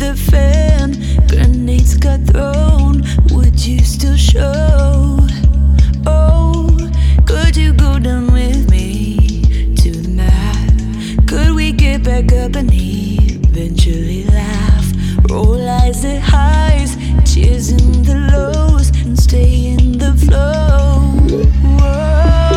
the fan, grenades got thrown, would you still show? Oh, could you go down with me to the mat? Could we get back up and eventually laugh? Roll eyes at highs, cheers in the lows, and stay in the flow.